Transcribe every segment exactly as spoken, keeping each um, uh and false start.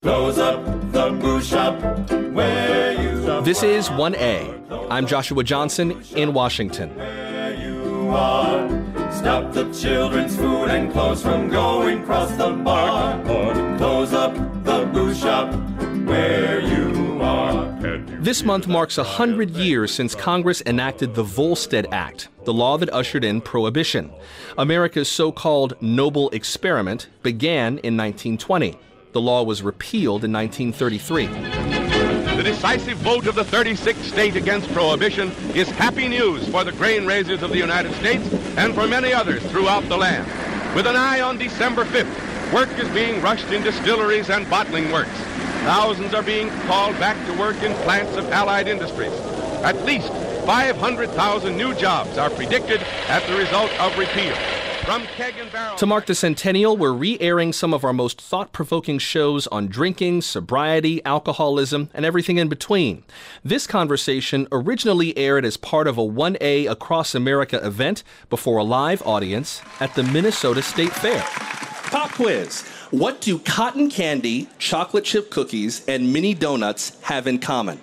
Close up the boo shop where you shop. This is one A. I'm Joshua Johnson in Washington. Where you are. Stop the children's food and clothes from going across the bar. Close up the boo shop where you are. This month marks one hundred years since Congress enacted the Volstead Act, the law that ushered in prohibition. America's so-called noble experiment began in nineteen twenty. The law was repealed in nineteen thirty-three. The decisive vote of the thirty-sixth state against prohibition is happy news for the grain raisers of the United States and for many others throughout the land. With an eye on December fifth, work is being rushed in distilleries and bottling works. Thousands are being called back to work in plants of allied industries. At least five hundred thousand new jobs are predicted as the result of repeal. From keg and barrel... To mark the centennial, we're re-airing some of our most thought-provoking shows on drinking, sobriety, alcoholism, and everything in between. This conversation originally aired as part of a one A Across America event before a live audience at the Minnesota State Fair. Pop quiz. What do cotton candy, chocolate chip cookies, and mini donuts have in common?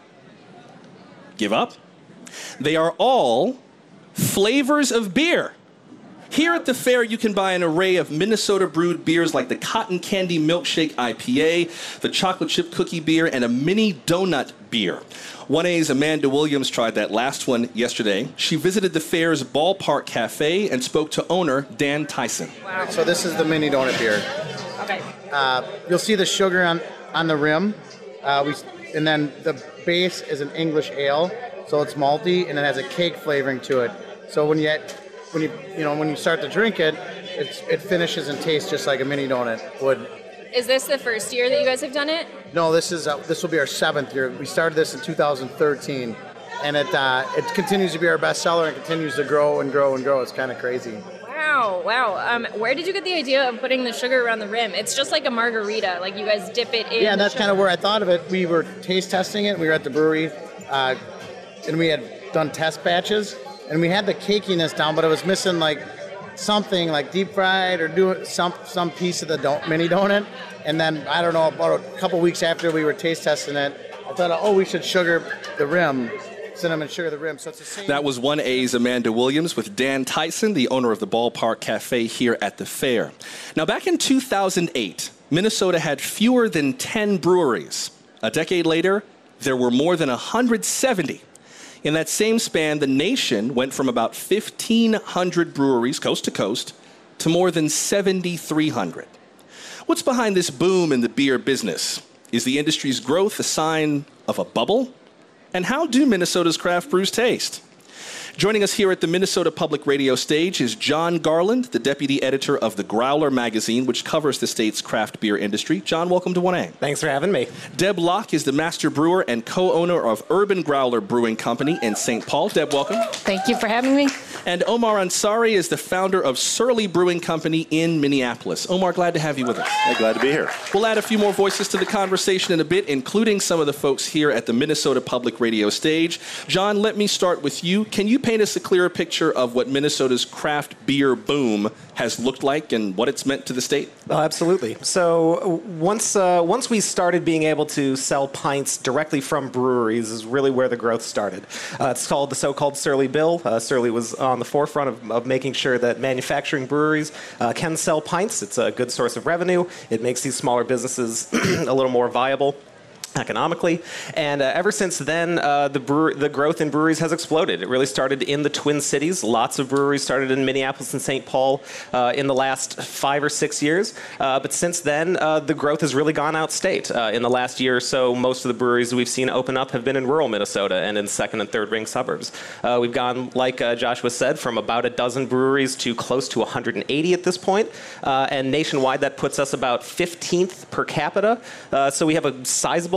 Give up? They are all flavors of beer. Here at the fair, you can buy an array of Minnesota-brewed beers like the Cotton Candy Milkshake I P A, the Chocolate Chip Cookie Beer, and a Mini Donut Beer. one A's Amanda Williams tried that last one yesterday. She visited the fair's Ballpark Cafe and spoke to owner Dan Tyson. Wow. So this is the Mini Donut Beer. Okay. Uh, you'll see the sugar on, on the rim, uh, we, and then the base is an English ale, so it's malty, and it has a cake flavoring to it. So when you when you you know when you start to drink it, it's, it finishes and tastes just like a mini donut would. Is this the first year that you guys have done it? No, this is uh, this will be our seventh year. We started this in two thousand thirteen, and it uh, it continues to be our best seller and continues to grow and grow and grow. It's kind of crazy. Wow, wow. Um, where did you get the idea of putting the sugar around the rim? It's just like a margarita. Like you guys dip it in. Yeah, that's kind of where I thought of it. We were taste testing it. We were at the brewery, uh, and we had done test batches, and we had the cakiness down, but it was missing like something like deep fried or do some some piece of the don- mini donut. And then I don't know, about a couple weeks after we were taste testing it, I thought, oh, we should sugar the rim. Cinnamon sugar the rim. So it's the same. That was one A's Amanda Williams with Dan Tyson, the owner of the Ballpark Cafe here at the fair. Now, back in two thousand eight, Minnesota had fewer than ten breweries. A decade later, there were more than one hundred seventy. In that same span, the nation went from about fifteen hundred breweries, coast to coast, to more than seventy-three hundred. What's behind this boom in the beer business? Is the industry's growth a sign of a bubble? And how do Minnesota's craft brews taste? Joining us here at the Minnesota Public Radio stage is John Garland, the deputy editor of the Growler magazine, which covers the state's craft beer industry. John, welcome to one A. Thanks for having me. Deb Locke is the master brewer and co-owner of Urban Growler Brewing Company in Saint Paul. Deb, welcome. Thank you for having me. And Omar Ansari is the founder of Surly Brewing Company in Minneapolis. Omar, glad to have you with us. Hey, glad to be here. We'll add a few more voices to the conversation in a bit, including some of the folks here at the Minnesota Public Radio stage. John, let me start with you. Can you paint us a clearer picture of what Minnesota's craft beer boom has looked like and what it's meant to the state? Oh, absolutely. So once uh, once we started being able to sell pints directly from breweries is really where the growth started. Uh, it's called the so-called Surly Bill. Uh, Surly was on the forefront of, of making sure that manufacturing breweries uh, can sell pints. It's a good source of revenue. It makes these smaller businesses a little more viable economically, and uh, ever since then, uh, the brewer- the growth in breweries has exploded. It really started in the Twin Cities. Lots of breweries started in Minneapolis and Saint Paul uh, in the last five or six years, uh, but since then, uh, the growth has really gone outstate. Uh, in the last year or so, most of the breweries we've seen open up have been in rural Minnesota and in second and third ring suburbs. Uh, we've gone, like uh, Joshua said, from about a dozen breweries to close to one hundred eighty at this point, uh, and nationwide that puts us about fifteenth per capita, uh, so we have a sizable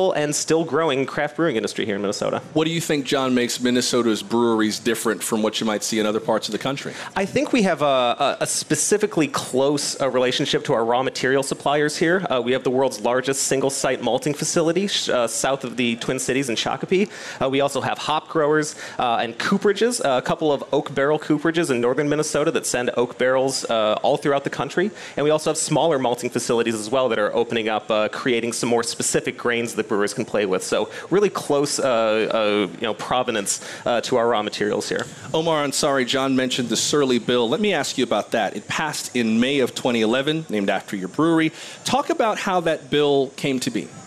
viable and still growing craft brewing industry here in Minnesota. What do you think, John, makes Minnesota's breweries different from what you might see in other parts of the country? I think we have a, a, a specifically close uh, relationship to our raw material suppliers here. Uh, we have the world's largest single-site malting facility uh, south of the Twin Cities in Shakopee. Uh, we also have hop growers uh, and cooperages, uh, a couple of oak barrel cooperages in northern Minnesota that send oak barrels uh, all throughout the country. And we also have smaller malting facilities as well that are opening up, uh, creating some more specific grains that brewers can play with. So really close uh, uh, you know, provenance uh, to our raw materials here. Omar Ansari, John mentioned the Surly Bill. Let me ask you about that. It passed in May of twenty eleven, named after your brewery. Talk about how that bill came to be.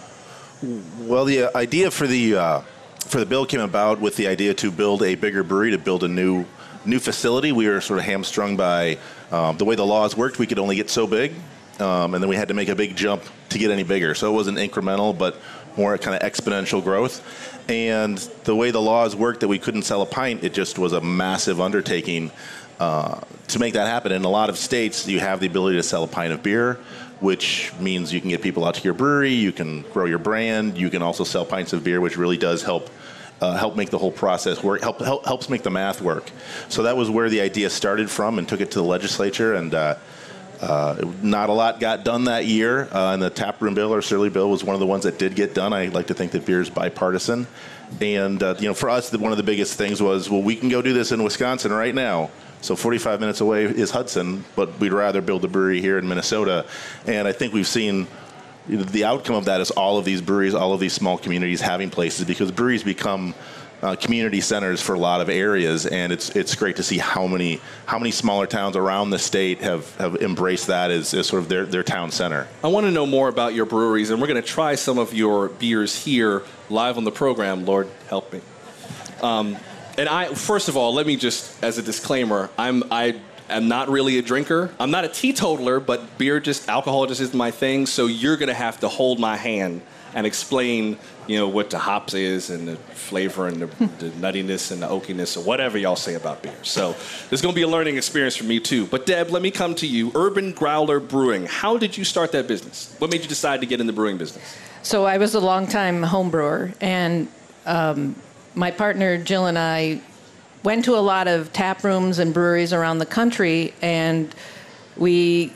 Well, the idea for the uh, for the bill came about with the idea to build a bigger brewery, to build a new new facility. We were sort of hamstrung by um, the way the laws worked. We could only get so big, um, and then we had to make a big jump to get any bigger. So it wasn't incremental, but more kind of exponential growth. And the way the laws worked, that we couldn't sell a pint, it just was a massive undertaking uh, to make that happen. In a lot of states, you have the ability to sell a pint of beer, which means you can get people out to your brewery, you can grow your brand, you can also sell pints of beer, which really does help uh, help make the whole process work, help, help helps make the math work. So that was where the idea started from, and took it to the legislature, and uh, uh, not a lot got done that year. Uh, and the taproom bill, or Surly Bill, was one of the ones that did get done. I like to think that beer is bipartisan. And uh, you know, for us, the, one of the biggest things was, well, we can go do this in Wisconsin right now. So forty-five minutes away is Hudson, but we'd rather build a brewery here in Minnesota. And I think we've seen the outcome of that is all of these breweries, all of these small communities having places, because breweries become uh, community centers for a lot of areas. And it's it's great to see how many how many smaller towns around the state have, have embraced that as, as sort of their, their town center. I want to know more about your breweries, and we're going to try some of your beers here live on the program. Lord, help me. Um, And I, first of all, let me just, as a disclaimer, I'm I am not really a drinker. I'm not a teetotaler, but beer, just alcohol, just isn't my thing. So you're gonna have to hold my hand and explain, you know, what the hops is and the flavor and the, the nuttiness and the oakiness or whatever y'all say about beer. So there's gonna be a learning experience for me too. But Deb, let me come to you. Urban Growler Brewing. How did you start that business? What made you decide to get in the brewing business? So I was a longtime home brewer, and um, my partner Jill and I went to a lot of tap rooms and breweries around the country, and we,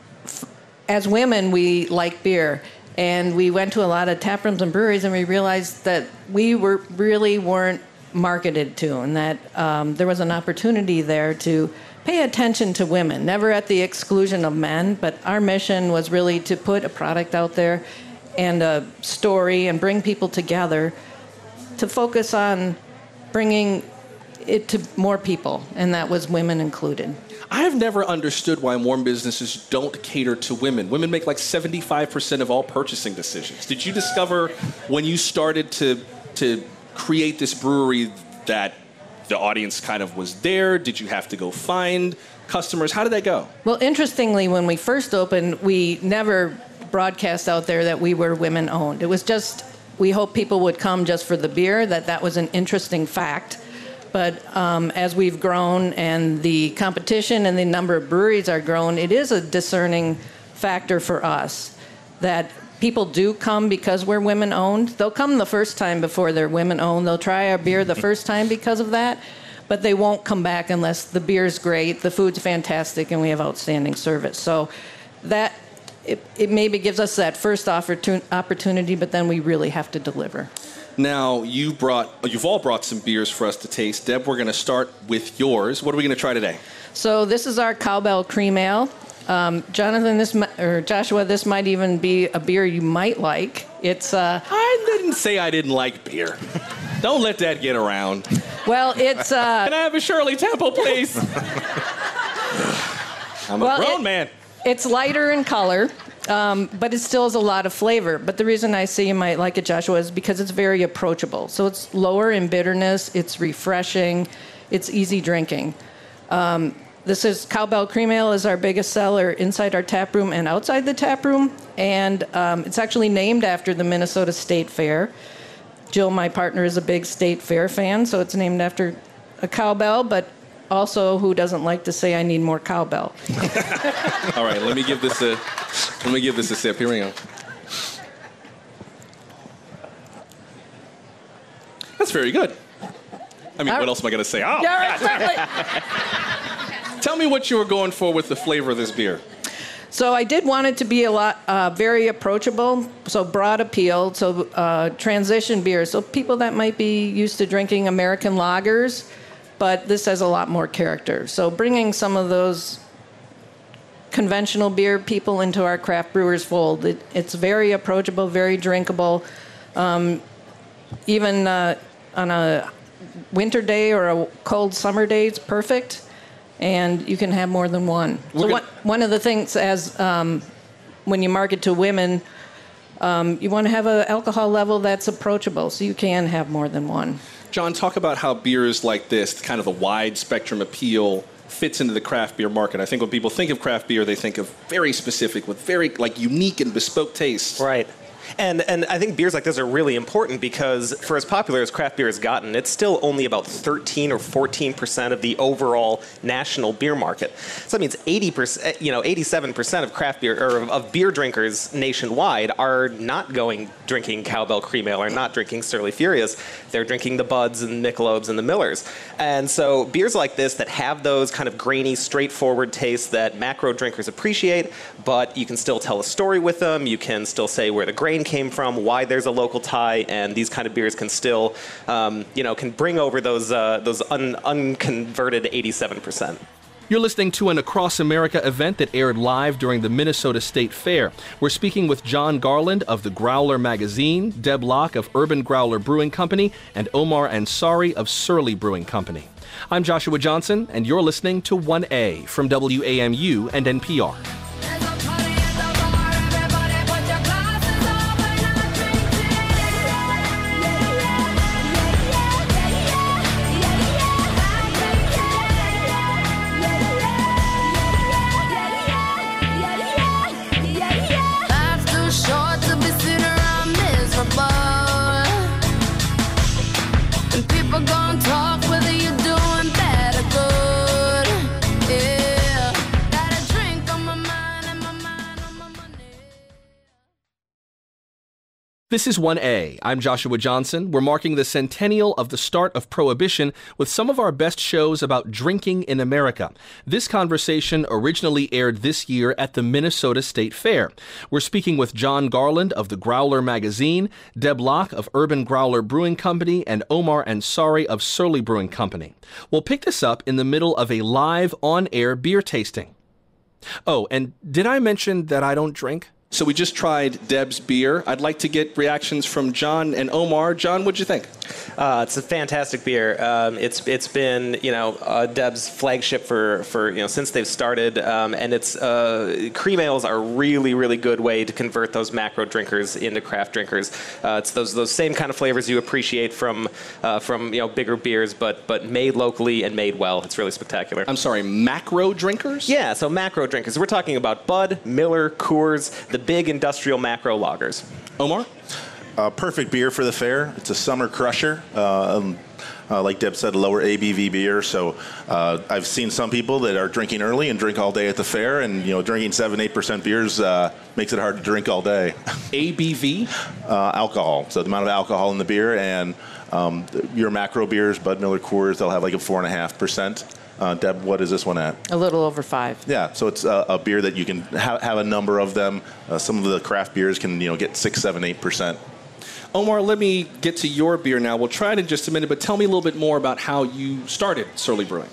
as women, we like beer. And we went to a lot of tap rooms and breweries, and we realized that we were really weren't marketed to, and that um, there was an opportunity there to pay attention to women, never at the exclusion of men, but our mission was really to put a product out there and a story and bring people together to focus on bringing it to more people, and that was women included. I have never understood why more businesses don't cater to women. Women make like seventy-five percent of all purchasing decisions. Did you discover when you started to to create this brewery that the audience kind of was there? Did you have to go find customers? How did that go? Well, interestingly, when we first opened, we never broadcast out there that we were women-owned. It was just, we hoped people would come just for the beer, that that was an interesting fact. But um, as we've grown and the competition and the number of breweries are grown, it is a discerning factor for us that people do come because we're women-owned. They'll come the first time before they're women-owned. They'll try our beer the first time because of that, but they won't come back unless the beer's great, the food's fantastic, and we have outstanding service. So that, it, it maybe gives us that first opportunity, but then we really have to deliver. Now, you brought, you've all brought some beers for us to taste. Deb, we're going to start with yours. What are we going to try today? So this is our Cowbell Cream Ale. Um, Jonathan, this or Joshua, this might even be a beer you might like. It's. Uh, I didn't say I didn't like beer. Don't let that get around. Well, it's. Uh, Can I have a Shirley Temple, please? I'm a well, grown it, man. It's lighter in color. Um, but it still has a lot of flavor. But the reason I say you might like it, Joshua, is because it's very approachable. So it's lower in bitterness, it's refreshing, it's easy drinking. Um, this is Cowbell Cream Ale is our biggest seller inside our tap room and outside the tap room. And um, it's actually named after the Minnesota State Fair. Jill, my partner, is a big State Fair fan, so it's named after a cowbell, but also, who doesn't like to say I need more cowbell? All right, let me give this a let me give this a sip. Here we go. very good. I mean, All what else am I going to say? Oh, Yeah, God. right, Tell me what you were going for with the flavor of this beer. So I did want it to be a lot, uh, very approachable, so broad appeal, so uh, transition beer. So people that might be used to drinking American lagers, but this has a lot more character. So bringing some of those conventional beer people into our craft brewers fold. It, it's very approachable, very drinkable. Um, even uh, on a winter day or a cold summer day, it's perfect. And you can have more than one. We're so gonna- one, one of the things as um, when you market to women, um, you want to have an alcohol level that's approachable, so you can have more than one. John, talk about how beers like this, kind of the wide spectrum appeal, fits into the craft beer market. I think when people think of craft beer, they think of very specific, with very like unique and bespoke tastes. Right. And and I think beers like this are really important because for as popular as craft beer has gotten, it's still only about thirteen or fourteen percent of the overall national beer market. So that means eighty percent, you know, eighty-seven percent of craft beer or of beer drinkers nationwide are not going drinking Cowbell Cream Ale or not drinking Surly Furious. They're drinking the Buds and Michelobes and the Millers. And so beers like this that have those kind of grainy, straightforward tastes that macro drinkers appreciate, but you can still tell a story with them. You can still say where the grain came from, why there's a local tie, and these kind of beers can still, um, you know, can bring over those uh, those un- unconverted eighty-seven percent. You're listening to an Across America event that aired live during the Minnesota State Fair. We're speaking with John Garland of the Growler magazine, Deb Locke of Urban Growler Brewing Company, and Omar Ansari of Surly Brewing Company. I'm Joshua Johnson, and you're listening to one A from W A M U and N P R. This is one A. I'm Joshua Johnson. We're marking the centennial of the start of Prohibition with some of our best shows about drinking in America. This conversation originally aired this year at the Minnesota State Fair. We're speaking with John Garland of the Growler magazine, Deb Locke of Urban Growler Brewing Company, and Omar Ansari of Surly Brewing Company. We'll pick this up in the middle of a live on-air beer tasting. Oh, and did I mention that I don't drink? So we just tried Deb's beer. I'd like to get reactions from John and Omar. John, what'd you think? Uh, it's a fantastic beer. Um, it's it's been you know uh, Deb's flagship for, for you know since they've started, um, and it's uh, cream ales are a really really good way to convert those macro drinkers into craft drinkers. Uh, it's those those same kind of flavors you appreciate from uh, from you know bigger beers, but but made locally and made well. It's really spectacular. I'm sorry, macro drinkers? Yeah, so macro drinkers. We're talking about Bud, Miller, Coors, the big industrial macro lagers. Omar? Uh, perfect beer for the fair. It's a summer crusher. Uh, um, uh, like Deb said, lower A B V beer. So uh, I've seen some people that are drinking early and drink all day at the fair, and you know, drinking seven, eight percent beers uh, makes it hard to drink all day. A B V? Uh, alcohol. So the amount of alcohol in the beer, and um, your macro beers, Bud, Miller, Coors, they'll have like a four and a half percent. Uh, Deb, what is this one at? A little over five. Yeah, so it's a, a beer that you can ha- have a number of them. Uh, some of the craft beers can, you know, get six, seven, eight percent. Omar, let me get to your beer now. We'll try it in just a minute, but tell me a little bit more about how you started Surly Brewing.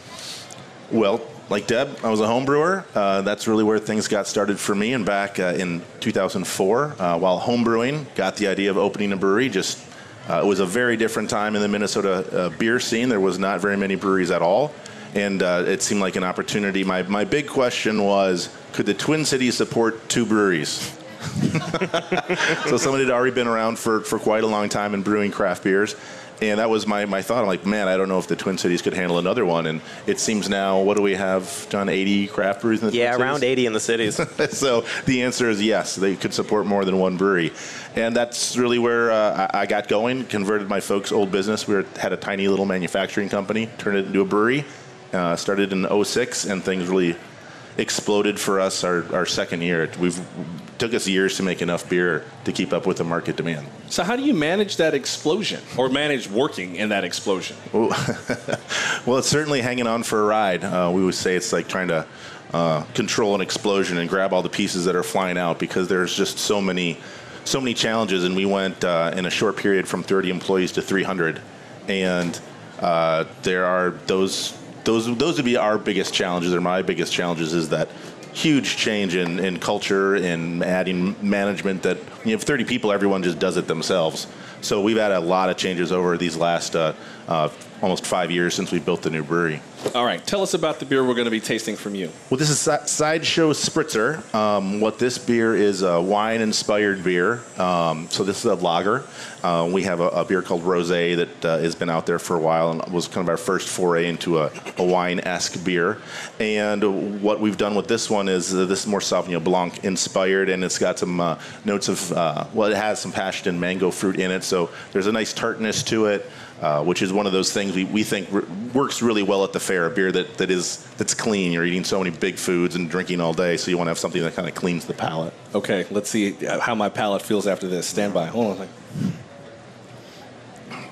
Well, like Deb, I was a home brewer. Uh, that's really where things got started for me. And back uh, in two thousand four, uh, while home brewing, got the idea of opening a brewery. Just uh, it was a very different time in the Minnesota uh, beer scene. There was not very many breweries at all. And uh, it seemed like an opportunity. My my big question was, could the Twin Cities support two breweries? So somebody had already been around for, for quite a long time in brewing craft beers. And that was my, my thought. I'm like, man, I don't know if the Twin Cities could handle another one. And it seems now, what do we have, John, eighty craft breweries in the Yeah, Twin around Cities? eighty in the cities. So the answer is yes, they could support more than one brewery. And that's really where uh, I I got going, converted my folks' old business. We were, had a tiny little manufacturing company, turned it into a brewery. Uh, started in oh six, and things really exploded for us our, our second year. We've took us years to make enough beer to keep up with the market demand. So how do you manage that explosion, or manage working in that explosion? Well, it's certainly hanging on for a ride. Uh, we would say it's like trying to uh, control an explosion and grab all the pieces that are flying out, because there's just so many, so many challenges. And we went uh, in a short period from thirty employees to three hundred, and uh, there are those those those would be our biggest challenges, or my biggest challenges, is that huge change in, in culture and adding management. That when you have thirty people, everyone just does it themselves. So we've had a lot of changes over these last uh, uh, almost five years since we built the new brewery. All right, tell us about the beer we're going to be tasting from you. Well, this is Sideshow Spritzer. Um, what this beer is, a wine-inspired beer. Um, so this is a lager. Uh, we have a, a beer called Rosé that uh, has been out there for a while and was kind of our first foray into a, a wine-esque beer. And what we've done with this one is uh, this is more Sauvignon Blanc inspired, and it's got some uh, notes of, uh, well, it has some passion and mango fruit in it. So there's a nice tartness to it. Uh, which is one of those things we, we think r- works really well at the fair. A beer that, that is that's clean. You're eating so many big foods and drinking all day, so you want to have something that kind of cleans the palate. Okay, let's see how my palate feels after this. Stand by. Hold on a second.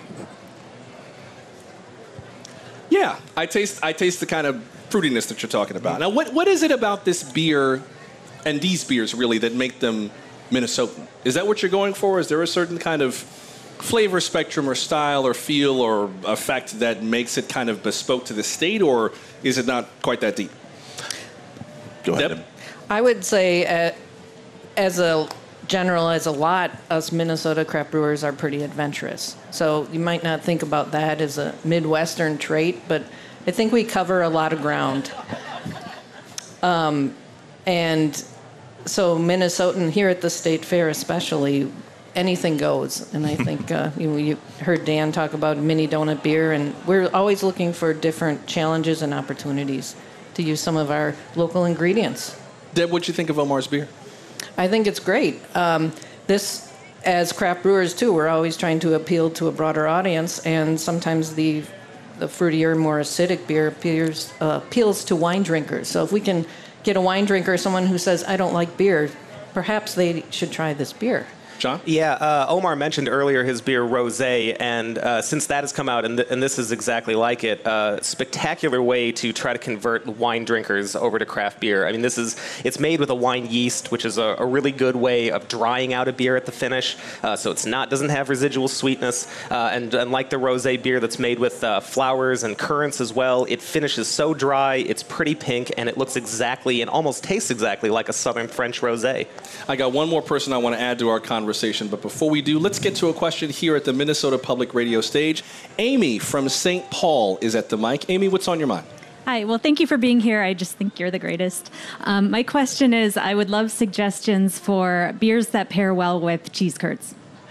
Yeah, I taste I taste the kind of fruitiness that you're talking about. Now, what what is it about this beer and these beers really that make them Minnesotan? Is that what you're going for? Is there a certain kind of flavor spectrum or style or feel or effect that makes it kind of bespoke to the state, or is it not quite that deep? Go ahead. Deb? I would say, uh, as a general, as a lot, us Minnesota craft brewers are pretty adventurous. So you might not think about that as a Midwestern trait, but I think we cover a lot of ground. Um, and so Minnesotan, here at the State Fair especially, anything goes. And I think uh, you, you heard Dan talk about mini donut beer, and we're always looking for different challenges and opportunities to use some of our local ingredients. Deb, what'd you think of Omar's beer? I think it's great. Um, this, as craft brewers too, we're always trying to appeal to a broader audience, and sometimes the the fruitier, more acidic beer appears, uh, appeals to wine drinkers. So if we can get a wine drinker, someone who says, I don't like beer, perhaps they should try this beer. John? Yeah, uh, Omar mentioned earlier his beer Rosé, and uh, since that has come out, and, th- and this is exactly like it, uh, spectacular way to try to convert wine drinkers over to craft beer. I mean, this is, it's made with a wine yeast, which is a, a really good way of drying out a beer at the finish, uh, so it's not, doesn't have residual sweetness, uh, and unlike the Rosé beer that's made with uh, flowers and currants as well, it finishes so dry, it's pretty pink, and it looks exactly, and almost tastes exactly like a Southern French Rosé. I got one more person I want to add to our conversation. But before we do, let's get to a question here at the Minnesota Public Radio stage. Amy from Saint Paul is at the mic. Amy, what's on your mind? Hi, well, thank you for being here. I just think you're the greatest. Um, my question is, I would love suggestions for beers that pair well with cheese curds.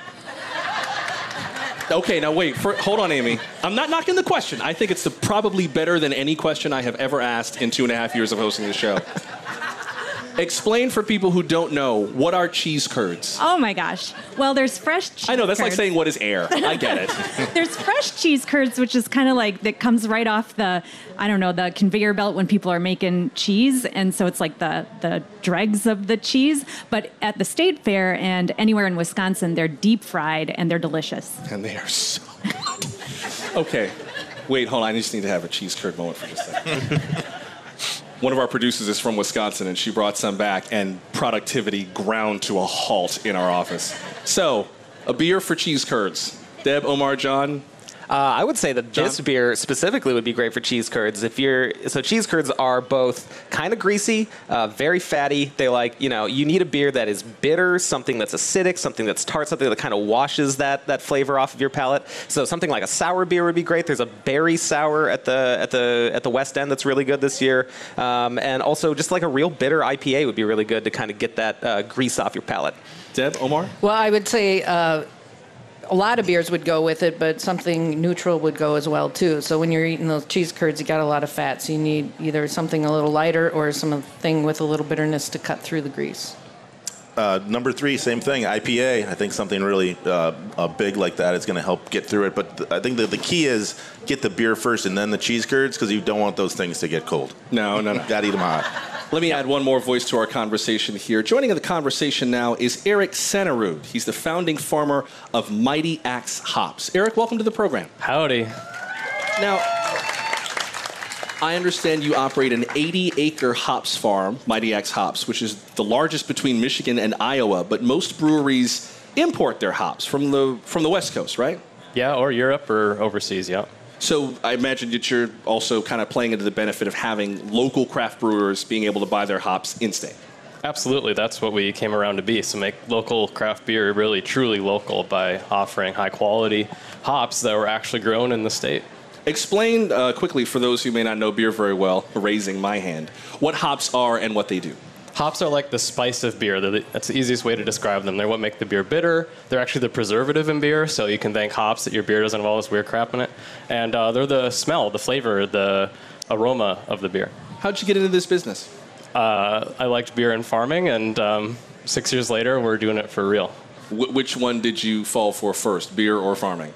Okay, now wait. For, hold on, Amy. I'm not knocking the question. I think it's the, probably better than any question I have ever asked in two and a half years of hosting the show. Explain for people who don't know, what are cheese curds? Oh my gosh. Well, there's fresh cheese I know, that's curds. like saying what is air. I get it. There's fresh cheese curds, which is kind of like, that comes right off the, I don't know, the conveyor belt when people are making cheese. And so it's like the, the dregs of the cheese. But at the State Fair and anywhere in Wisconsin, they're deep fried and they're delicious. And they are so good. Okay. Wait, hold on. I just need to have a cheese curd moment for just a second. One of our producers is from Wisconsin, and she brought some back, and productivity ground to a halt in our office. So, a beer for cheese curds. Deb, Omar, John? Uh, I would say that John? this beer specifically would be great for cheese curds. If you're so cheese curds are both kind of greasy, uh, very fatty. They like you know you need a beer that is bitter, something that's acidic, something that's tart, something that kind of washes that that flavor off of your palate. So something like a sour beer would be great. There's a berry sour at the at the at the West End that's really good this year, um, and also just like a real bitter I P A would be really good to kind of get that uh, grease off your palate. Deb, Omar? Well, I would say uh, a lot of beers would go with it, but something neutral would go as well, too. So when you're eating those cheese curds, you got a lot of fat. So you need either something a little lighter or something with a little bitterness to cut through the grease. Uh, number three, same thing, I P A. I think something really uh, uh, big like that is going to help get through it. But th- I think that the key is get the beer first and then the cheese curds, because you don't want those things to get cold. No, no, no. Got to eat them hot. Let me add one more voice to our conversation here. Joining in the conversation now is Eric Sannerud. He's the founding farmer of Mighty Axe Hops. Eric, welcome to the program. Howdy. Now, I understand you operate an eighty acre hops farm, Mighty Axe Hops, which is the largest between Michigan and Iowa, but most breweries import their hops from the from the West Coast, right? Yeah, or Europe or overseas, yeah. So I imagine that you're also kind of playing into the benefit of having local craft brewers being able to buy their hops in-state. Absolutely. That's what we came around to be. So make local craft beer really, truly local by offering high-quality hops that were actually grown in the state. Explain uh, quickly, for those who may not know beer very well, raising my hand, what hops are and what they do. Hops are like the spice of beer. The, that's the easiest way to describe them. They're what make the beer bitter. They're actually the preservative in beer, so you can thank hops that your beer doesn't have all this weird crap in it. And uh, they're the smell, the flavor, the aroma of the beer. How'd you get into this business? Uh, I liked beer and farming, and um, six years later, we're doing it for real. Wh- which one did you fall for first, beer or farming?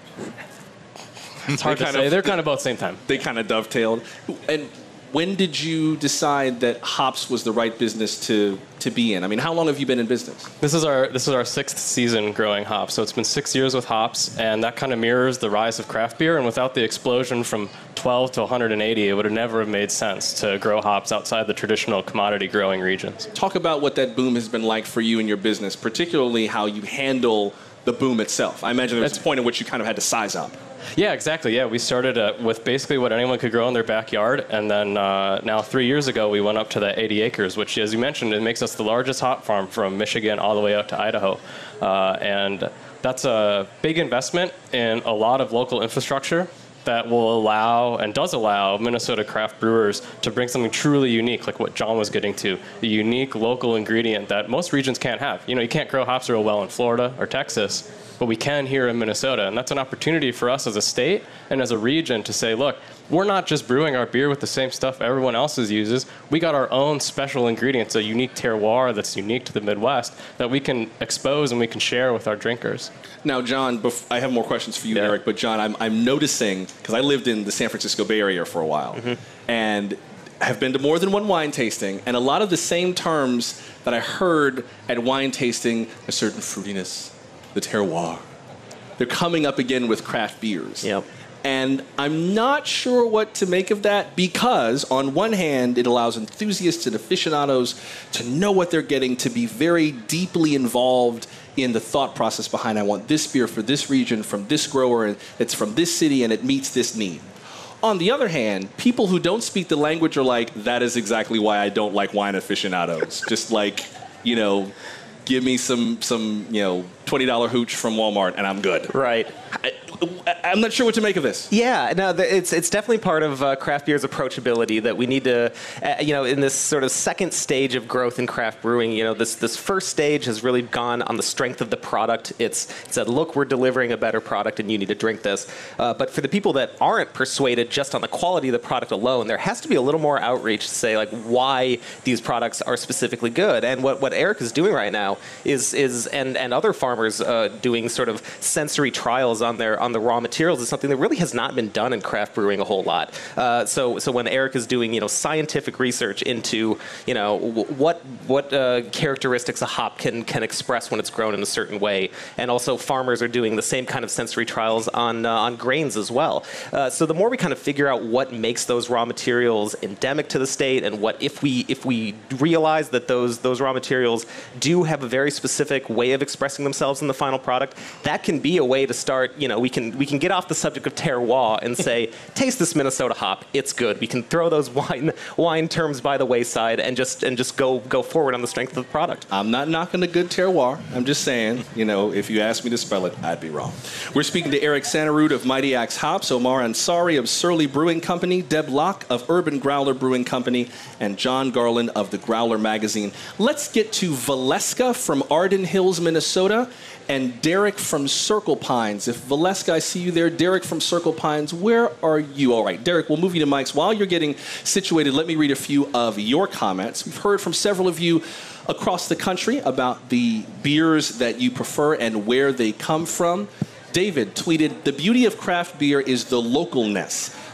It's hard to say. Of, They're kind of both same time. They kind of dovetailed. And when did you decide that hops was the right business to, to be in? I mean, how long have you been in business? This is our this is our sixth season growing hops. So it's been six years with hops, and that kind of mirrors the rise of craft beer. And without the explosion from twelve to one hundred eighty, it would have never have made sense to grow hops outside the traditional commodity growing regions. Talk about what that boom has been like for you and your business, particularly how you handle the boom itself. I imagine there was a point at which you kind of had to size up. Yeah, exactly. Yeah, we started uh, with basically what anyone could grow in their backyard, and then uh, now three years ago we went up to the eighty acres, which, as you mentioned, it makes us the largest hop farm from Michigan all the way out to Idaho, uh, and that's a big investment in a lot of local infrastructure that will allow and does allow Minnesota craft brewers to bring something truly unique, like what John was getting to, a unique local ingredient that most regions can't have. You know, you can't grow hops real well in Florida or Texas, but we can here in Minnesota. And that's an opportunity for us as a state and as a region to say, look, we're not just brewing our beer with the same stuff everyone else uses. We got our own special ingredients, a unique terroir that's unique to the Midwest that we can expose and we can share with our drinkers. Now, John, bef- I have more questions for you, yeah. Eric, but John, I'm, I'm noticing, because I lived in the San Francisco Bay Area for a while, mm-hmm. and have been to more than one wine tasting, and a lot of the same terms that I heard at wine tasting, a certain fruitiness, the terroir, they're coming up again with craft beers. Yep. And I'm not sure what to make of that, because on one hand, it allows enthusiasts and aficionados to know what they're getting, to be very deeply involved in the thought process behind, I want this beer for this region, from this grower, and it's from this city, and it meets this need. On the other hand, people who don't speak the language are like, that is exactly why I don't like wine aficionados. Just like, you know, give me some, some you know, twenty dollar hooch from Walmart, and I'm good. Right. I, I'm not sure what to make of this. Yeah, no, it's it's definitely part of uh, craft beer's approachability that we need to, uh, you know, in this sort of second stage of growth in craft brewing. You know, this this first stage has really gone on the strength of the product. It's it said, look, we're delivering a better product, and you need to drink this. Uh, but for the people that aren't persuaded just on the quality of the product alone, there has to be a little more outreach to say like why these products are specifically good. And what, what Eric is doing right now is is and and other farmers uh, doing sort of sensory trials on their on the raw materials is something that really has not been done in craft brewing a whole lot. Uh, so, so when Eric is doing, you know, scientific research into, you know, what what uh, characteristics a hop can can express when it's grown in a certain way, and also farmers are doing the same kind of sensory trials on uh, on grains as well. Uh, so the more we kind of figure out what makes those raw materials endemic to the state, and what if we if we realize that those those raw materials do have a very specific way of expressing themselves in the final product, that can be a way to start. You know, we can we can get off the subject of terroir and say, taste this Minnesota hop, it's good. We can throw those wine wine terms by the wayside and just and just go go forward on the strength of the product. I'm not knocking a good terroir. I'm just saying, you know, if you asked me to spell it, I'd be wrong. We're speaking to Eric Sannerud of Mighty Axe Hops, Omar Ansari of Surly Brewing Company, Deb Locke of Urban Growler Brewing Company, and John Garland of the Growler Magazine. Let's get to Valeska from Arden Hills, Minnesota, and Derek from Circle Pines. If Valeska, I see you there. Derek from Circle Pines, where are you? All right, Derek, we'll move you to mics. While you're getting situated, let me read a few of your comments. We've heard from several of you across the country about the beers that you prefer and where they come from. David tweeted, the beauty of craft beer is the localness.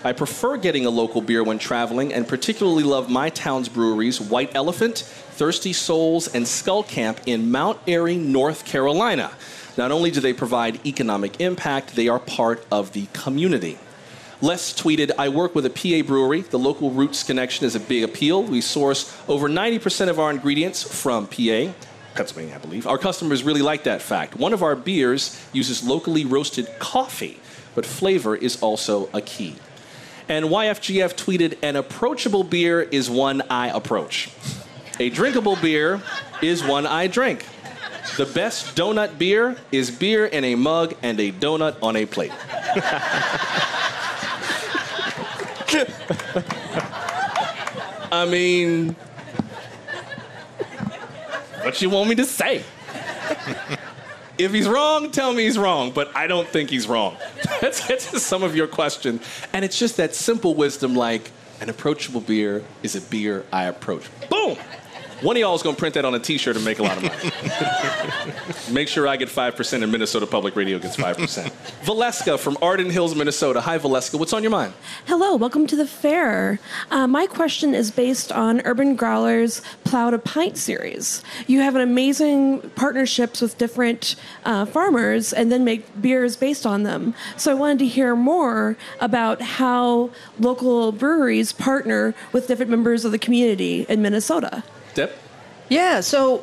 I prefer getting a local beer when traveling and particularly love my town's breweries, White Elephant, Thirsty Souls, and Skull Camp in Mount Airy, North Carolina. Not only do they provide economic impact, they are part of the community. Les tweeted, I work with a P A brewery. The local roots connection is a big appeal. We source over ninety percent of our ingredients from P A, Pennsylvania, I believe. Our customers really like that fact. One of our beers uses locally roasted coffee, but flavor is also a key. And Y F G F tweeted, an approachable beer is one I approach. A drinkable beer is one I drink. The best donut beer is beer in a mug and a donut on a plate. I mean, what you want me to say? If he's wrong, tell me he's wrong, but I don't think he's wrong. That's, that's just some of your question. And it's just that simple wisdom like, an approachable beer is a beer I approach. Boom! One of y'all is going to print that on a T-shirt and make a lot of money. Make sure I get five percent and Minnesota Public Radio gets five percent. Valeska from Arden Hills, Minnesota. Hi, Valeska. What's on your mind? Hello. Welcome to the fair. Uh, my question is based on Urban Growler's Plow to Pint series. You have an amazing partnerships with different uh, farmers and then make beers based on them. So I wanted to hear more about how local breweries partner with different members of the community in Minnesota. Deb? Yeah, so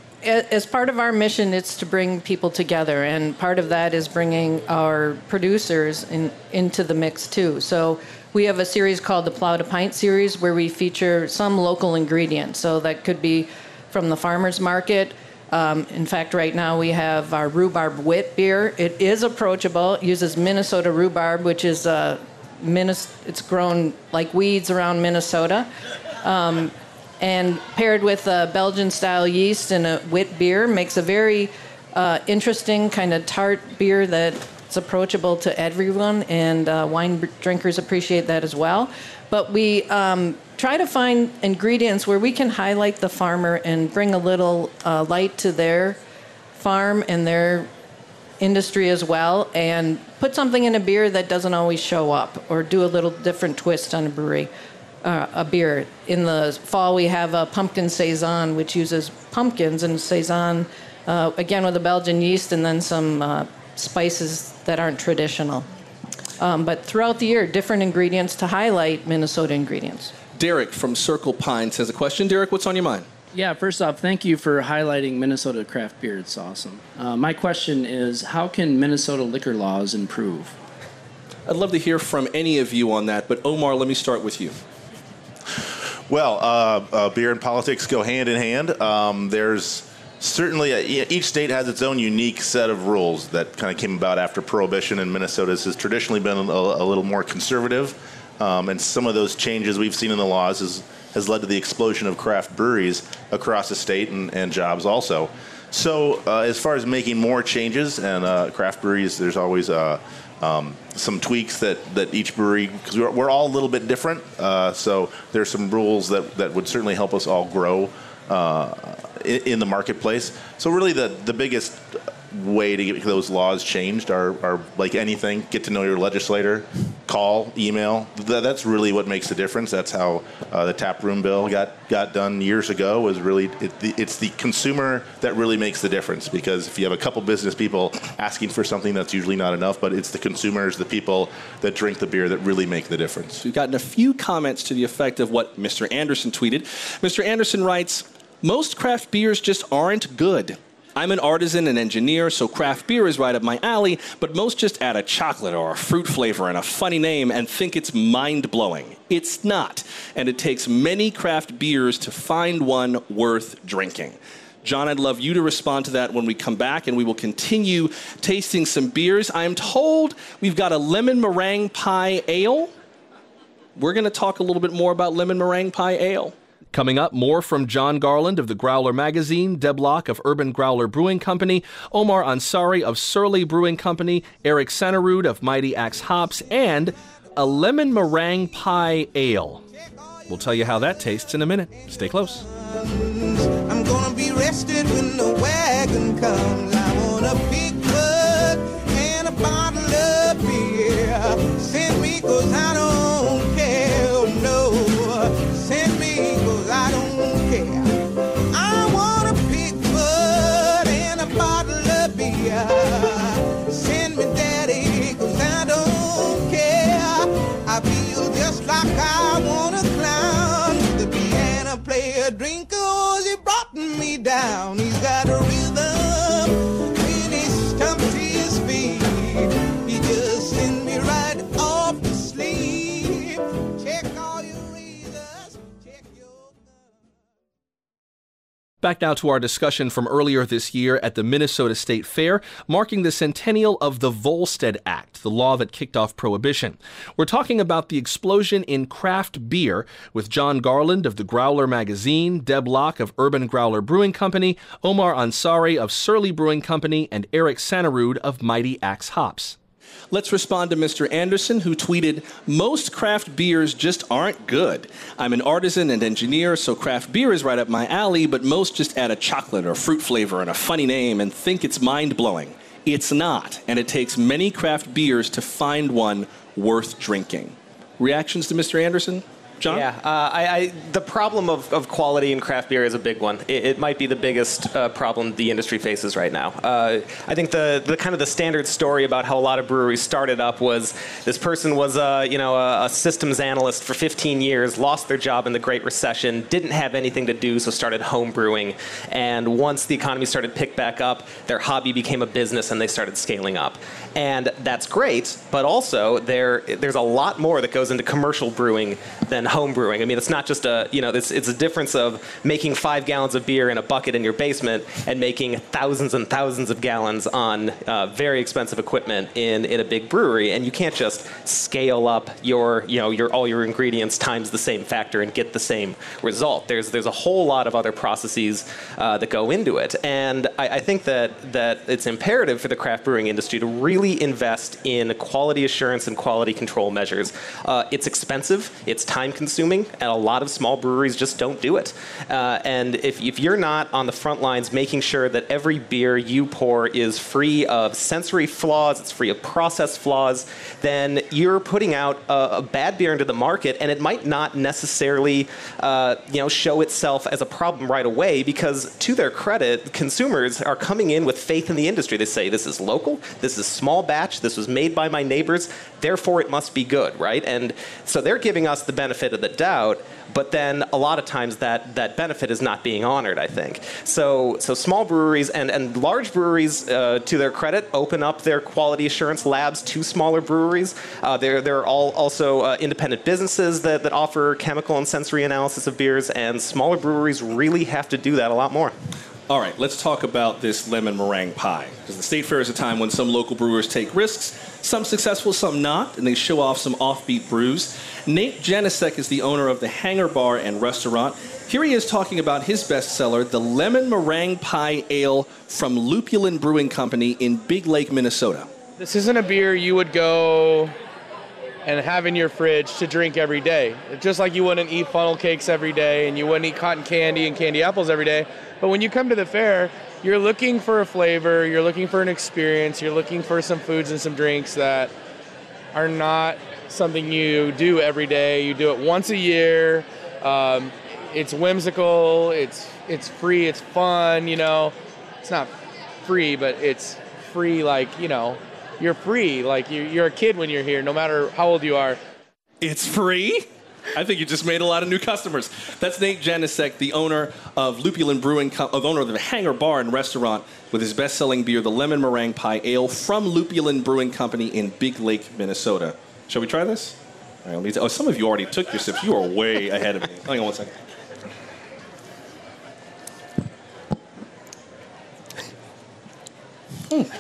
as part of our mission, it's to bring people together, and part of that is bringing our producers in, into the mix too. So we have a series called the Plow to Pint series where we feature some local ingredients. So that could be from the farmer's market. Um, in fact, right now we have our rhubarb wit beer. It is approachable. It uses Minnesota rhubarb, which is uh, Minnes- it's grown like weeds around Minnesota. Um, and paired with a Belgian-style yeast and a wit beer makes a very uh, interesting kind of tart beer that's approachable to everyone, and uh, wine drinkers appreciate that as well. But we um, try to find ingredients where we can highlight the farmer and bring a little uh, light to their farm and their industry as well, and put something in a beer that doesn't always show up, or do a little different twist on a brewery. Uh, a beer. In the fall, we have a pumpkin saison, which uses pumpkins and saison, uh, again with a Belgian yeast, and then some uh, spices that aren't traditional. Um, but throughout the year, different ingredients to highlight Minnesota ingredients. Derek from Circle Pines has a question. Derek, what's on your mind? Yeah, first off, thank you for highlighting Minnesota craft beer. It's awesome. Uh, my question is, how can Minnesota liquor laws improve? I'd love to hear from any of you on that, but Omar, let me start with you. Well, uh, uh, beer and politics go hand in hand. Um, there's certainly, a, each state has its own unique set of rules that kind of came about after Prohibition, and Minnesota's has traditionally been a, a little more conservative. Um, and some of those changes we've seen in the laws is, has led to the explosion of craft breweries across the state and, and jobs also. So uh, as far as making more changes, and uh, craft breweries, there's always uh, um, some tweaks that, that each brewery, because we're, we're all a little bit different, uh, so there's some rules that, that would certainly help us all grow uh, in, in the marketplace. So really the, the biggest way to get those laws changed are, are like anything, get to know your legislator, call, email. Th- that's really what makes the difference. That's how uh, the taproom bill got, got done years ago. Was really it, the, it's the consumer that really makes the difference, because if you have a couple business people asking for something, that's usually not enough, but it's the consumers, the people that drink the beer, that really make the difference. We've gotten a few comments to the effect of what Mister Anderson tweeted. Mister Anderson writes, most craft beers just aren't good. I'm an artisan and engineer, so craft beer is right up my alley, but most just add a chocolate or a fruit flavor and a funny name and think it's mind-blowing. It's not, and it takes many craft beers to find one worth drinking. John, I'd love you to respond to that when we come back, and we will continue tasting some beers. I'm told we've got a lemon meringue pie ale. We're going to talk a little bit more about lemon meringue pie ale. Coming up, more from John Garland of the Growler Magazine, Deb Locke of Urban Growler Brewing Company, Omar Ansari of Surly Brewing Company, Eric Sannerud of Mighty Axe Hops, and a lemon meringue pie ale. We'll tell you how that tastes in a minute. Stay close. I'm gonna be rested when the wagon comes. I want a big bud and a bottle of beer. Send me 'cause I don't Back now to our discussion from earlier this year at the Minnesota State Fair, marking the centennial of the Volstead Act, the law that kicked off Prohibition. We're talking about the explosion in craft beer with John Garland of the Growler magazine, Deb Locke of Urban Growler Brewing Company, Omar Ansari of Surly Brewing Company, and Eric Sanarud of Mighty Axe Hops. Let's respond to Mister Anderson, who tweeted, "Most craft beers just aren't good. I'm an artisan and engineer, so craft beer is right up my alley, but most just add a chocolate or fruit flavor and a funny name and think it's mind-blowing. It's not, and it takes many craft beers to find one worth drinking." Reactions to Mister Anderson? John? Yeah, uh, I, I, the problem of, of quality in craft beer is a big one. It, it might be the biggest uh, problem the industry faces right now. Uh, I think the, the kind of the standard story about how a lot of breweries started up was this person was uh, you know a, a systems analyst for fifteen years, lost their job in the Great Recession, didn't have anything to do, so started home brewing. And once the economy started to pick back up, their hobby became a business and they started scaling up. And that's great, but also there there's a lot more that goes into commercial brewing than home brewing. I mean, it's not just a, you know, it's, it's a difference of making five gallons of beer in a bucket in your basement and making thousands and thousands of gallons on uh, very expensive equipment in, in a big brewery. And you can't just scale up your, you know, your, all your ingredients times the same factor and get the same result. There's, there's a whole lot of other processes uh, that go into it. And I, I think that, that it's imperative for the craft brewing industry to really invest in quality assurance and quality control measures. Uh, it's expensive, it's time consuming, and a lot of small breweries just don't do it. Uh, and if, if you're not on the front lines making sure that every beer you pour is free of sensory flaws, it's free of process flaws, then you're putting out a, a bad beer into the market, and it might not necessarily uh, you know, show itself as a problem right away, because to their credit, consumers are coming in with faith in the industry. They say, this is local, this is small batch, this was made by my neighbors, therefore it must be good, right? And so they're giving us the benefit of the doubt, but then a lot of times that, that benefit is not being honored, I think. So so small breweries and, and large breweries, uh, to their credit, open up their quality assurance labs to smaller breweries. Uh, there, there are all, also uh, independent businesses that, that offer chemical and sensory analysis of beers, and smaller breweries really have to do that a lot more. All right, let's talk about this lemon meringue pie, because the State Fair is a time when some local brewers take risks, some successful, some not, and they show off some offbeat brews. Nate Janicek is the owner of the Hangar Bar and Restaurant. Here he is talking about his bestseller, the Lemon Meringue Pie Ale from Lupulin Brewing Company in Big Lake, Minnesota. This isn't a beer you would go and have in your fridge to drink every day. Just like you wouldn't eat funnel cakes every day and you wouldn't eat cotton candy and candy apples every day. But when you come to the fair, you're looking for a flavor, you're looking for an experience, you're looking for some foods and some drinks that are not something you do every day. You do it once a year. Um, it's whimsical, it's it's free, it's fun, you know. It's not free, but it's free like, you know, you're free. Like you're, you're a kid when you're here, no matter how old you are. It's free? I think you just made a lot of new customers. That's Nate Janicek, the owner of Lupulin Brewing, Co- uh, owner of the Hangar Bar and Restaurant, with his best-selling beer, the Lemon Meringue Pie Ale from Lupulin Brewing Company in Big Lake, Minnesota. Shall we try this? All right, let me t- oh, some of you already took your sips. You are way ahead of me. Hang on one second. Hmm.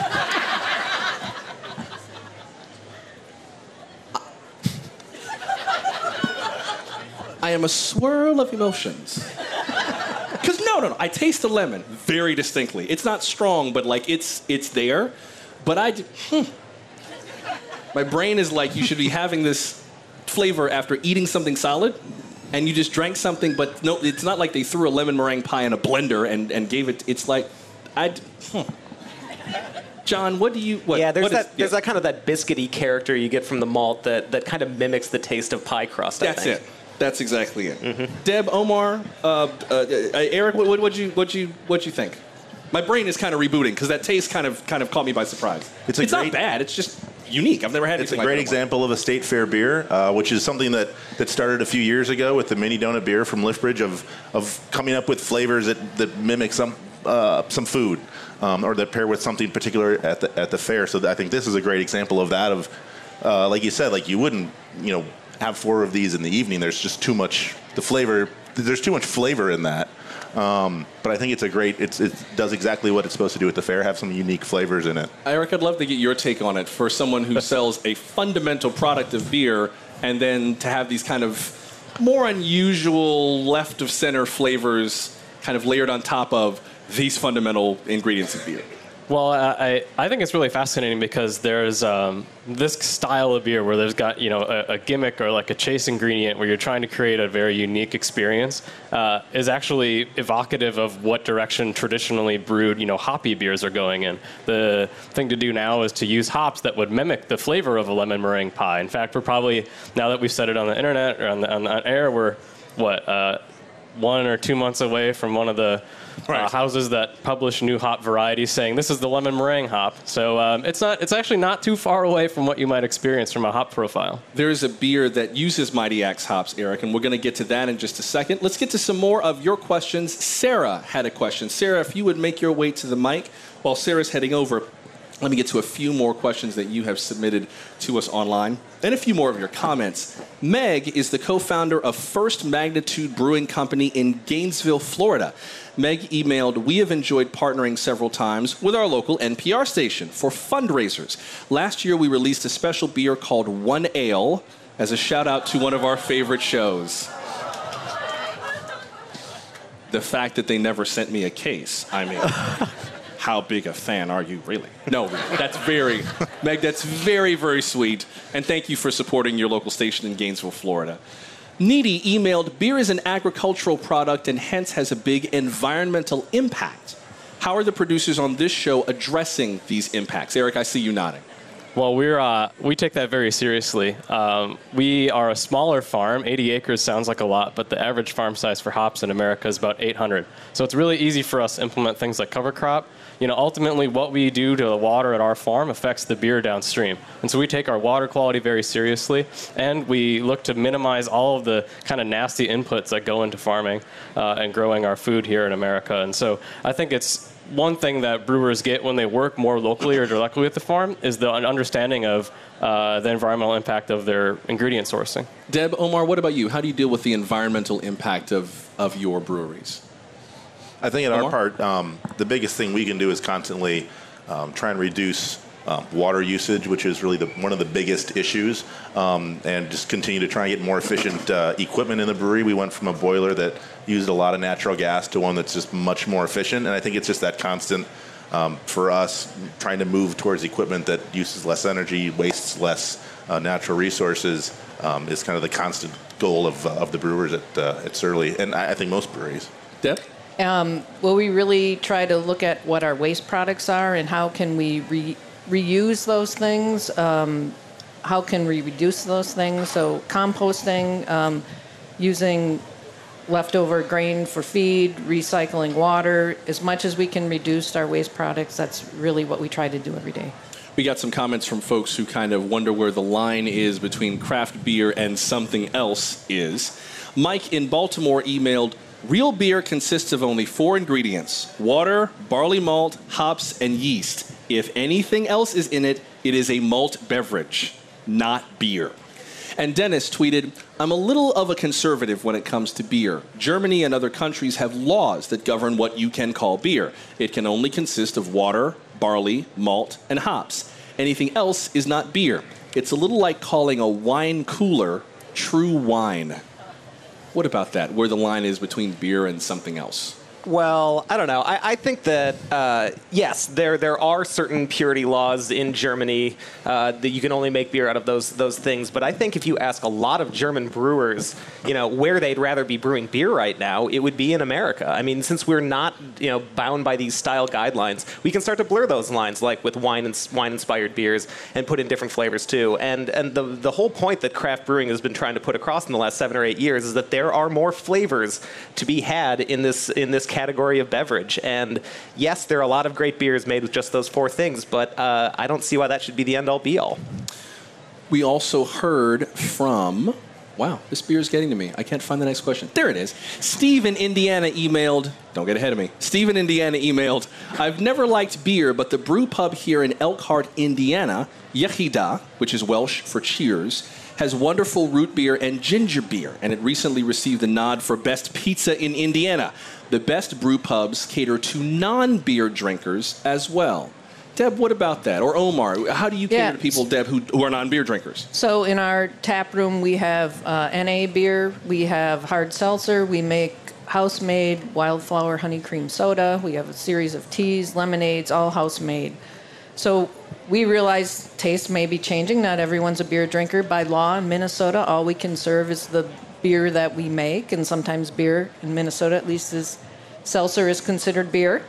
I am a swirl of emotions. Because no, no, no, I taste the lemon very distinctly. It's not strong, but like it's it's there. But I, hmm. My brain is like, you should be having this flavor after eating something solid, and you just drank something. But no, it's not like they threw a lemon meringue pie in a blender and, and gave it. It's like, I. Hmm. John, what do you... What, yeah, there's, what that, is, there's yeah. that kind of that biscuity character you get from the malt that, that kind of mimics the taste of pie crust, I That's think. it. That's exactly it. Mm-hmm. Deb, Omar, uh, uh, uh, Eric, what what you what you what you think? My brain is kind of rebooting because that taste kind of kind of caught me by surprise. It's, a it's great, not bad. It's just unique. I've never had It's a anything great like that example of a state fair beer, uh, which is something that, that started a few years ago with the mini donut beer from Lifbridge of of coming up with flavors that, that mimic some uh, some food um, or that pair with something particular at the at the fair. So I think this is a great example of that. Of uh, like you said, like you wouldn't you know have four of these in the evening. There's just too much the flavor. There's too much flavor in that. Um, but I think it's a great, it's, it does exactly what it's supposed to do at the fair, have some unique flavors in it. Eric, I'd love to get your take on it for someone who sells a fundamental product of beer and then to have these kind of more unusual left of center flavors kind of layered on top of these fundamental ingredients of beer. Well, I, I think it's really fascinating because there's um, this style of beer where there's got, you know, a, a gimmick or like a chase ingredient where you're trying to create a very unique experience uh, is actually evocative of what direction traditionally brewed, you know, hoppy beers are going in. The thing to do now is to use hops that would mimic the flavor of a lemon meringue pie. In fact, we're probably, now that we've said it on the internet or on the, on the air, we're, what, uh, one or two months away from one of the uh, houses that publish new hop varieties saying this is the lemon meringue hop. So um, it's not. It's actually not too far away from what you might experience from a hop profile. There is a beer that uses Mighty Axe hops, Eric, and we're going to get to that in just a second. Let's get to some more of your questions. Sarah had a question. Sarah, if you would make your way to the mic while Sarah's heading over, let me get to a few more questions that you have submitted to us online and a few more of your comments. Meg is the co-founder of First Magnitude Brewing Company in Gainesville, Florida. Meg emailed, "We have enjoyed partnering several times with our local N P R station for fundraisers. Last year, we released a special beer called One Ale as a shout out to one of our favorite shows." The fact that they never sent me a case, I mean... How big a fan are you, really? No, that's very, Meg, that's very, very sweet. And thank you for supporting your local station in Gainesville, Florida. Needy emailed, "Beer is an agricultural product and hence has a big environmental impact. How are the producers on this show addressing these impacts?" Eric, I see you nodding. Well, we're uh, we take that very seriously. Um, we are a smaller farm. eighty acres sounds like a lot, but the average farm size for hops in America is about eight hundred. So it's really easy for us to implement things like cover crop. You know, ultimately, what we do to the water at our farm affects the beer downstream. And so we take our water quality very seriously, and we look to minimize all of the kind of nasty inputs that go into farming uh, and growing our food here in America. And so I think it's one thing that brewers get when they work more locally or directly with the farm is the understanding of uh, the environmental impact of their ingredient sourcing. Deb, Omar, what about you? How do you deal with the environmental impact of, of your breweries? I think at Omar? our part, um, the biggest thing we can do is constantly um, try and reduce um, water usage, which is really the, one of the biggest issues, um, and just continue to try and get more efficient uh, equipment in the brewery. We went from a boiler that used a lot of natural gas to one that's just much more efficient, and I think it's just that constant um, for us trying to move towards equipment that uses less energy, wastes less uh, natural resources um, is kind of the constant goal of, uh, of the brewers at, uh, at Surly, and I, I think most breweries. Deb? Um, well, we really try to look at what our waste products are and how can we re- reuse those things. Um, how can we reduce those things? So composting, um, using leftover grain for feed, recycling water. As much as we can reduce our waste products, that's really what we try to do every day. We got some comments from folks who kind of wonder where the line is between craft beer and something else is. Mike in Baltimore emailed, "Real beer consists of only four ingredients: water, barley malt, hops, and yeast. If anything else is in it, it is a malt beverage, not beer." And Dennis tweeted, "I'm a little of a conservative when it comes to beer. Germany and other countries have laws that govern what you can call beer. It can only consist of water, barley, malt, and hops. Anything else is not beer. It's a little like calling a wine cooler true wine." What about that, where the line is between beer and something else? Well, I don't know. I, I think that, uh, yes, there there are certain purity laws in Germany uh, that you can only make beer out of those those things. But I think if you ask a lot of German brewers, you know, where they'd rather be brewing beer right now, it would be in America. I mean, since we're not, you know, bound by these style guidelines, we can start to blur those lines, like with wine and wine-inspired beers, and put in different flavors too. And and the the whole point that craft brewing has been trying to put across in the last seven or eight years is that there are more flavors to be had in this in this category of beverage. And yes, there are a lot of great beers made with just those four things, but uh, I don't see why that should be the end-all be-all. We also heard from, wow, this beer is getting to me. I can't find the next question. There it is. Steve in Indiana emailed, don't get ahead of me. Steve in Indiana emailed, "I've never liked beer, but the brew pub here in Elkhart, Indiana, Yechida, which is Welsh for cheers, has wonderful root beer and ginger beer, and it recently received the nod for Best Pizza in Indiana. The best brew pubs cater to non-beer drinkers as well. Deb, what about that? Or Omar, how do you cater Yeah. to people, Deb, who, who are non-beer drinkers? So in our tap room, we have uh, N A beer, we have hard seltzer, we make house-made wildflower honey cream soda, we have a series of teas, lemonades, all house-made. So we realize taste may be changing. Not everyone's a beer drinker. By law in Minnesota, all we can serve is the beer that we make, and sometimes beer in Minnesota, at least, is seltzer is considered beer.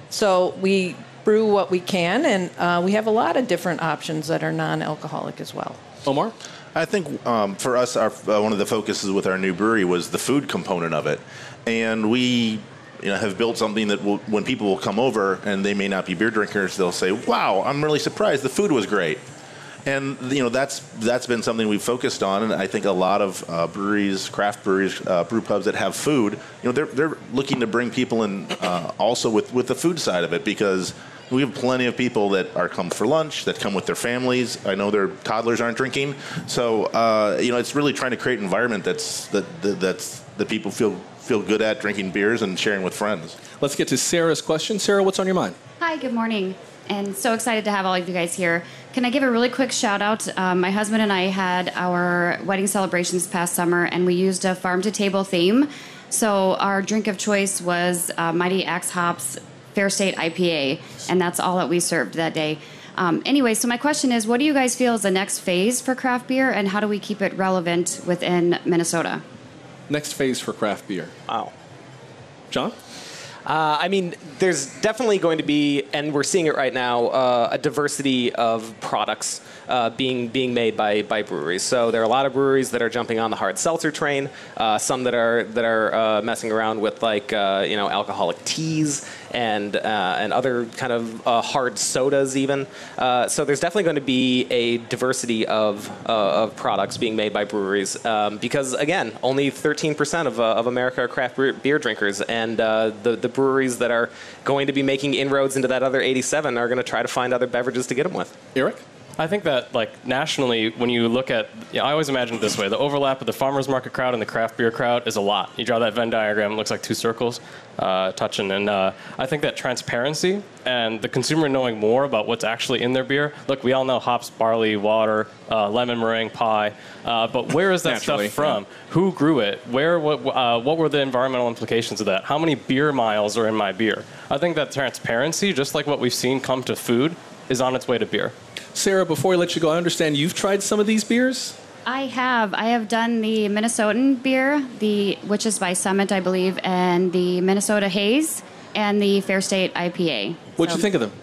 So we brew what we can, and uh, we have a lot of different options that are non-alcoholic as well. Omar? I think um, for us, our, uh, one of the focuses with our new brewery was the food component of it. And we you know, have built something that will, when people will come over and they may not be beer drinkers, they'll say, wow, I'm really surprised. The food was great. And you know that's that's been something we've focused on, and I think a lot of uh, breweries, craft breweries, uh, brew pubs that have food, you know, they're they're looking to bring people in uh, also with, with the food side of it, because we have plenty of people that are come for lunch, that come with their families. I know their toddlers aren't drinking, so uh, you know it's really trying to create an environment that's that, that that's that people feel feel good at drinking beers and sharing with friends. Let's get to Sarah's question. Sarah, what's on your mind? Hi, good morning. And so excited to have all of you guys here. Can I give a really quick shout out? Um, my husband and I had our wedding celebrations past summer, and we used a farm to table theme. So our drink of choice was uh, Mighty Axe Hops Fair State I P A, and that's all that we served that day. Um, anyway, so my question is, what do you guys feel is the next phase for craft beer, and how do we keep it relevant within Minnesota? Next phase for craft beer. Wow. John? Uh, I mean, there's definitely going to be, and we're seeing it right now, uh, a diversity of products uh, being being made by, by breweries. So there are a lot of breweries that are jumping on the hard seltzer train. Uh, some that are that are uh, messing around with like uh, you know alcoholic teas and uh, and other kind of uh, hard sodas even. Uh, so there's definitely going to be a diversity of uh, of products being made by breweries um, because again, only thirteen percent of uh, of America are craft beer drinkers, and uh, the the breweries that are going to be making inroads into that other eighty-seven are going to try to find other beverages to get them with. Eric? I think that, like, nationally, when you look at, you know, I always imagine it this way: the overlap of the farmers market crowd and the craft beer crowd is a lot. You draw that Venn diagram, it looks like two circles uh, touching, and uh, I think that transparency and the consumer knowing more about what's actually in their beer. Look, we all know hops, barley, water, uh, lemon meringue pie, uh, but where is that Naturally, stuff from? Yeah. Who grew it? Where? What? Uh, what were the environmental implications of that? How many beer miles are in my beer? I think that transparency, just like what we've seen come to food, is on its way to beer. Sarah, before we let you go, I understand you've tried some of these beers? I have. I have done the Minnesotan beer, the which is by Summit, I believe, and the Minnesota Haze, and the Fair State I P A. What'd so, you think of them?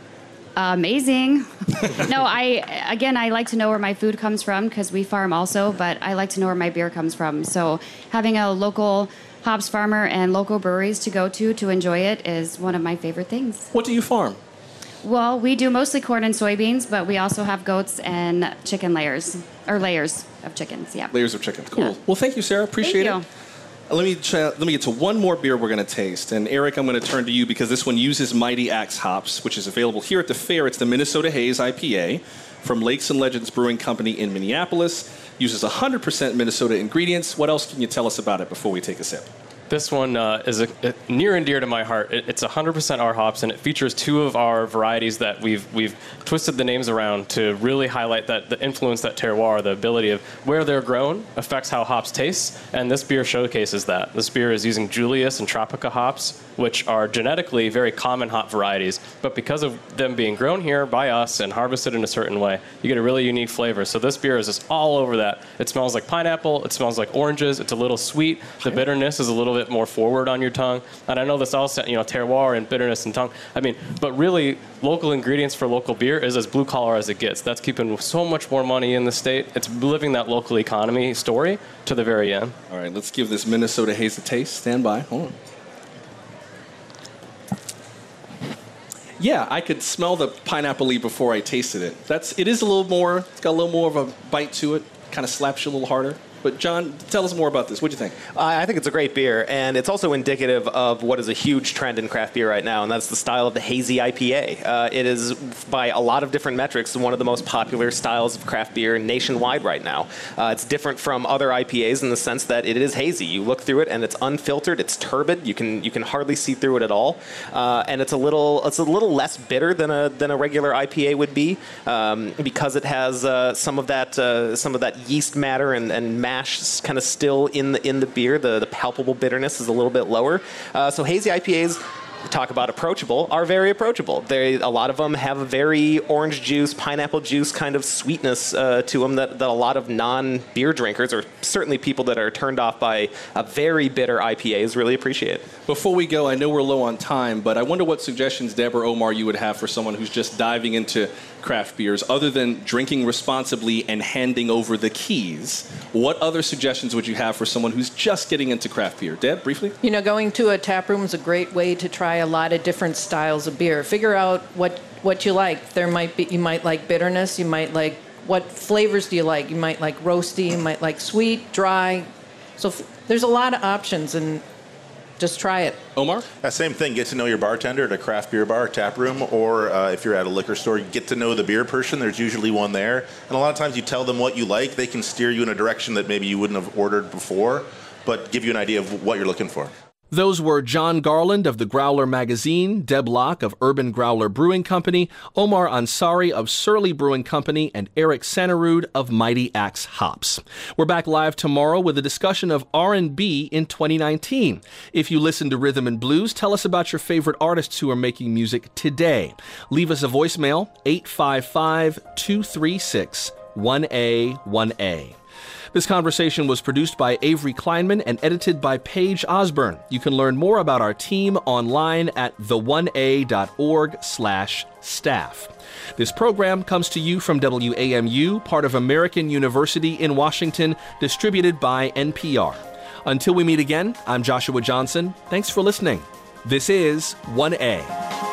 Amazing. No, I again, I like to know where my food comes from because we farm also, but I like to know where my beer comes from. So having a local hops farmer and local breweries to go to to enjoy it is one of my favorite things. What do you farm? Well, we do mostly corn and soybeans, but we also have goats and chicken layers, or layers of chickens, yeah. Layers of chicken. Cool. Yeah. Well, thank you, Sarah. Appreciate thank it. You. Let me try, let me get to one more beer we're going to taste. And Eric, I'm going to turn to you because this one uses Mighty Axe hops, which is available here at the fair. It's the Minnesota Haze I P A from Lakes and Legends Brewing Company in Minneapolis. Uses one hundred percent Minnesota ingredients. What else can you tell us about it before we take a sip? This one uh, is a, a near and dear to my heart. It, it's one hundred percent our hops, and it features two of our varieties that we've we've twisted the names around to really highlight that the influence, that terroir, the ability of where they're grown affects how hops taste, and this beer showcases that. This beer is using Julius and Tropica hops, which are genetically very common hop varieties, but because of them being grown here by us and harvested in a certain way, you get a really unique flavor. So this beer is just all over that. It smells like pineapple, it smells like oranges, it's a little sweet, the bitterness is a little bit more forward on your tongue. And I know this also, you know, terroir and bitterness and tongue. I mean, but really, local ingredients for local beer is as blue collar as it gets. That's keeping so much more money in the state. It's living that local economy story to the very end. All right, let's give this Minnesota Haze a taste. Stand by. Hold on. Yeah, I could smell the pineapple-y before I tasted it. That's it is a little more. It's got a little more of a bite to it. Kind of slaps you a little harder. But John, tell us more about this. What do you think? I think it's a great beer, and it's also indicative of what is a huge trend in craft beer right now, and that's the style of the hazy I P A. Uh, it is, by a lot of different metrics, one of the most popular styles of craft beer nationwide right now. Uh, it's different from other I P As in the sense that it is hazy. You look through it, and it's unfiltered. It's turbid. You can you can hardly see through it at all, uh, and it's a little it's a little less bitter than a than a regular I P A would be, um, because it has uh, some of that uh, some of that yeast matter and, and mash kind of still in the in the beer. The, the palpable bitterness is a little bit lower. Uh, so hazy I P As, talk about approachable, are very approachable. They, a lot of them have a very orange juice, pineapple juice kind of sweetness uh, to them that, that a lot of non-beer drinkers, or certainly people that are turned off by a very bitter I P As, really appreciate. Before we go, I know we're low on time, but I wonder what suggestions, Deb or Omar, you would have for someone who's just diving into craft beers, other than drinking responsibly and handing over the keys. What other suggestions would you have for someone who's just getting into craft beer? Deb, briefly? You know, going to a tap room is a great way to try a lot of different styles of beer. Figure out what, what you like. There might be, you might like bitterness, you might like, what flavors do you like? You might like roasty, you might like sweet, dry. So f- there's a lot of options, and just try it. Omar? Uh, same thing. Get to know your bartender at a craft beer bar, tap room, or uh, if you're at a liquor store, get to know the beer person. There's usually one there. And a lot of times you tell them what you like. They can steer you in a direction that maybe you wouldn't have ordered before, but give you an idea of what you're looking for. Those were John Garland of the Growler Magazine, Deb Locke of Urban Growler Brewing Company, Omar Ansari of Surly Brewing Company, and Eric Sannerud of Mighty Axe Hops. We're back live tomorrow with a discussion of R and B in twenty nineteen. If you listen to Rhythm and Blues, tell us about your favorite artists who are making music today. Leave us a voicemail, eight five five, two three six, one A one A. This conversation was produced by Avery Kleinman and edited by Paige Osborne. You can learn more about our team online at the one a dot org slash staff. This program comes to you from W A M U, part of American University in Washington, distributed by N P R. Until we meet again, I'm Joshua Johnson. Thanks for listening. This is one A.